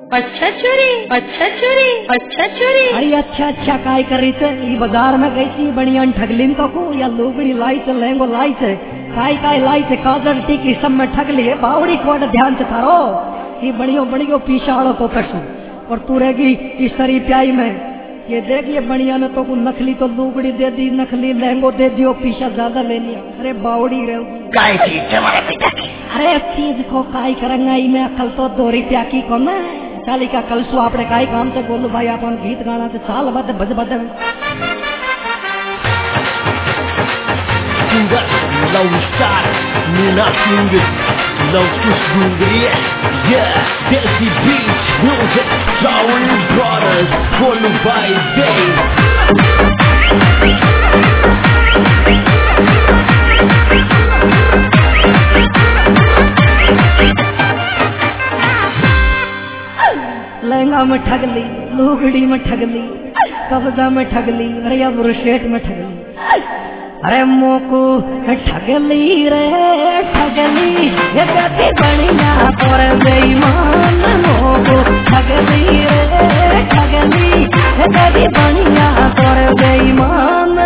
अच्छा चोरी अरे अच्छा काय कर रही थे? ई बाजार में गई थी बढ़िया ठगलिन तो को या लुगड़ी लाई थे लहंगो लाई थे काय लाई थे काजल टीकी सब में ठग लिए बावड़ी को ध्यान से थारो ये बढ़ियो पीछाड़ो तो कशु और तू रहेगी इस सरी प्याई में ये देख ये बढ़िया ने तो को नकली तो लुगड़ी दे दी नकली लहंगो दे दियो पीछा ज्यादा ले लिया। अरे बावड़ी रहोगी काय चीज हमारे पिता की। अरे चीज को काय करेंगे ई में अकल तो दोरी प्या की को ना चाली का कल सु आपने काय काम से बोलो भाई अपन गीत गाना से साल बद भज Low star, not low yeah, Desi Beach, music, Showering Brothers, follow by day. लहंगा में ठग ली लुगड़ी में ठग ली कब्जा में ठग ली अरे अब रुशेट में ठग ली अरे मोको ठगली रे ठगली ये गति बढ़िया पर बेईमान मोको ठगली रे ठगली ये गति बढ़िया पर बेईमान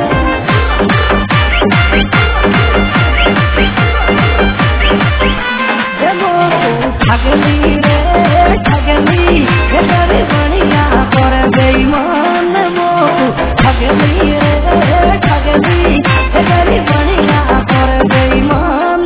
ये मोको ठगली रे ठगली ये गति बढ़िया पर बेईमान मोको ठगली रे ठगली ये गति बढ़िया पर बेईमान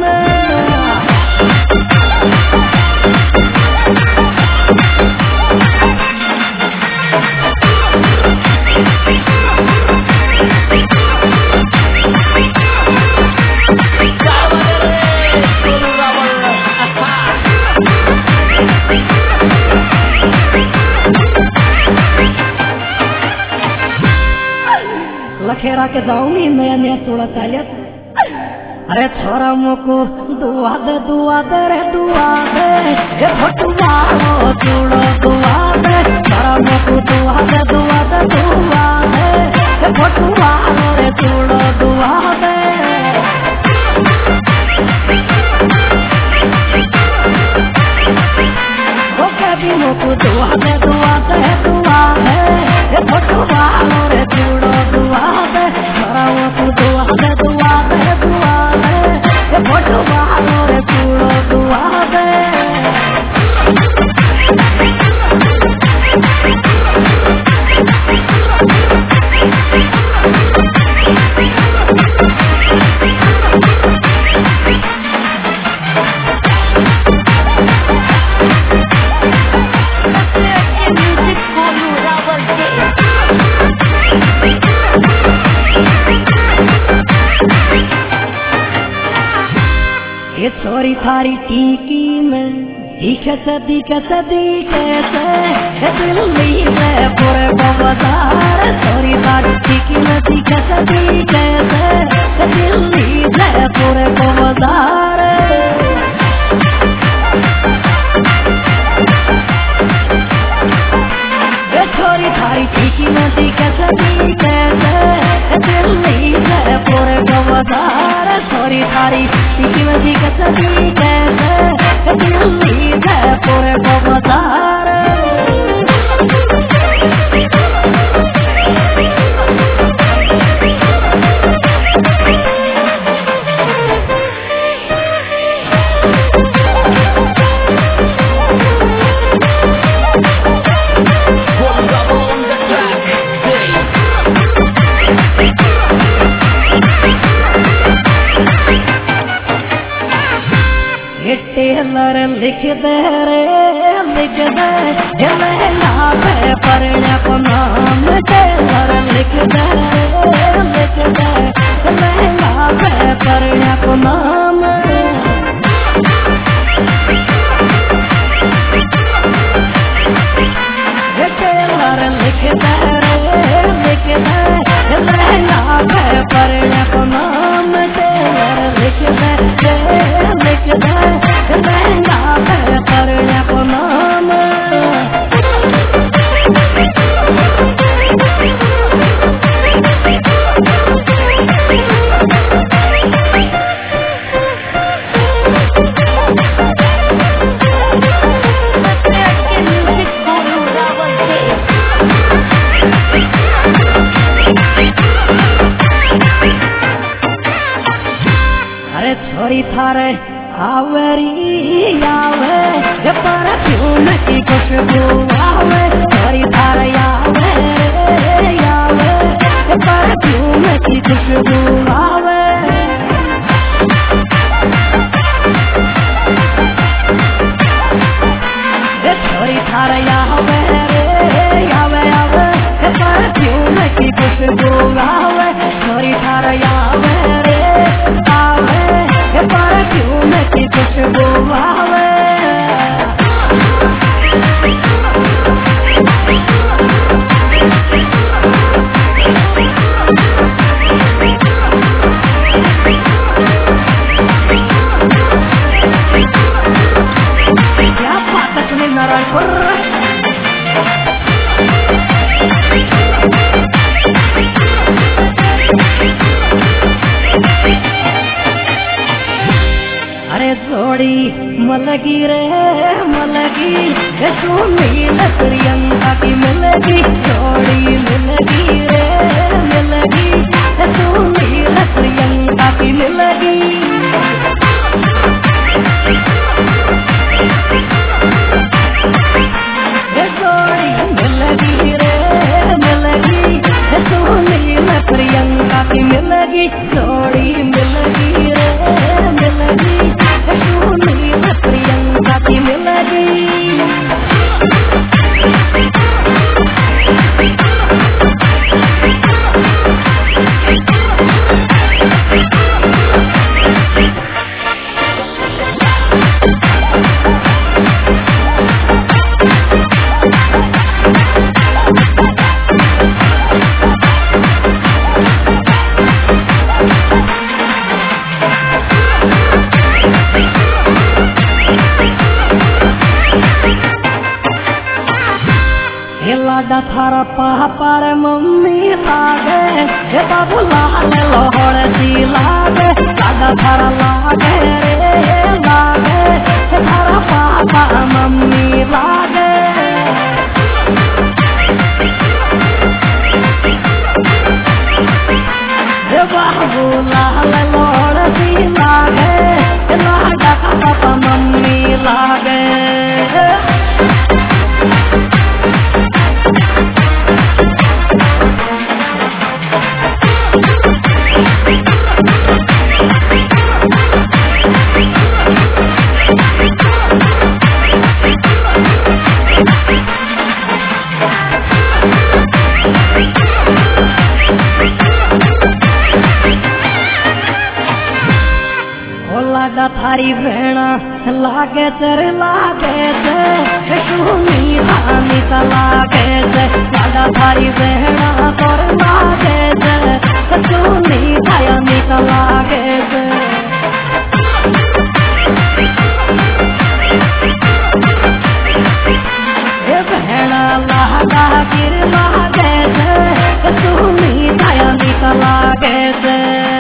लखेरा के जाऊंगी नया चूड़ा चालिया अरे छोरा मोको दुआ दे रे दुआ दे ये फटुआ हो चूड़ो दुआ दे छोरा मोको दुआ दे ये फटुआ हो रे चूड़ो दुआ दे वो कभी मोको दुआ दे ये फटुआ हो रे चूड़ो दुआ दे छोरा मोको दुआ दे ये फटुआ हो रे चूड़ो दुआ दे ये चोरी थारी टीकी में दिखे से दिल्ली में पूरे बाजार चोरी थारी टीकी में दिखे से दिल्ली में पूरे बाजार ये चोरी थारी टीकी में दिखे से दिल्ली में पूरे बाजार चोरी थारी टीकी में दिखे से दिल्ली में पूरे बाजार टेलर लिख दे ये लहंगा पे परण्या को नाम टेलर लिख दे लहंगा पे परण्या को नाम टेलर लिख दे लहंगा पे परण्या को नाम टेलर लिख दे लहंगा पे परण्या को नाम परफ्यूम की खुशबू आवे थोड़ी थार यावे यावे परफ्यूम की खुशबू आवे थोड़ी थार यावे यावे यावे परफ्यूम की खुशबू आवे थोड़ी थार यावे आवे परफ्यूम की खुशबू आवे क्या बात है सुनील नारायणपुर जोड़ी मलगी रे मलगी सुनील प्रियंका की मिलगी जोड़ी मिलगी रे मिलगी सुनील प्रियंका की मिलगी जोड़ी मिलगी रे मिलगी सुनील प्रियंका की मिलगी जोड़ी मिलगी रे मिलगी सुनील प्रियंका की मिलगी लाडा थारा पापर मम्मी लागे हे बाबू लाल लोहड़ सी लागे लाडा थारा लागे रे लागे हे थारा पापा मम्मी लागे हे बाबू लाल लोहड़ सी लागे लाडा पापा मम्मी लागे लाडा थारी भेणा लागे तेरे लागे ते सुनी धानी ता लागे ते लाडा थारी भेणा तोर लागे ते सुनी धानी ता लागे ते भेणा लाडा गिर लागे ते सुनी धानी ता लागे ते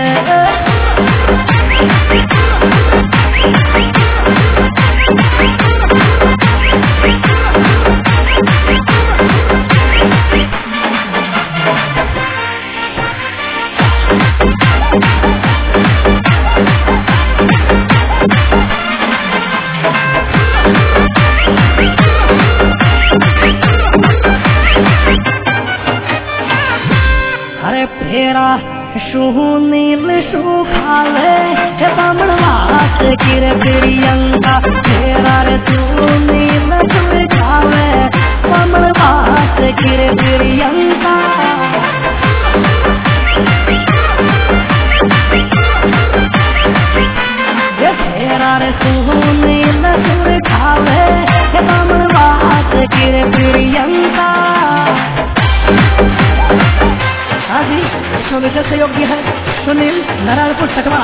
फेरा शुहू नील सुखावे बामण वास गिर प्रियंका फेरा रे तू नील सुखावे बामण वास गिर प्रियंका फेरा रे तू नील सुखावे बामण वास गिर प्रियंका सोमेश्वर से योग्य है सुनील नारायणपुर सकवा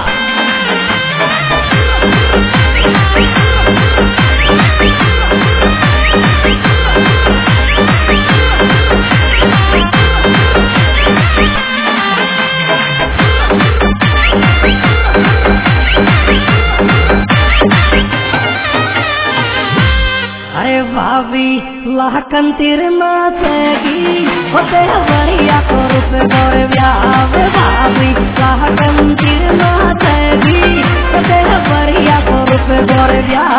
अरे भाभी लाखन तिर नाचेगी होते बढ़िया तो रूप गौर व्याव भाभी लाखन तिर नाचेगी होते बढ़िया तो रूप गौर व्याव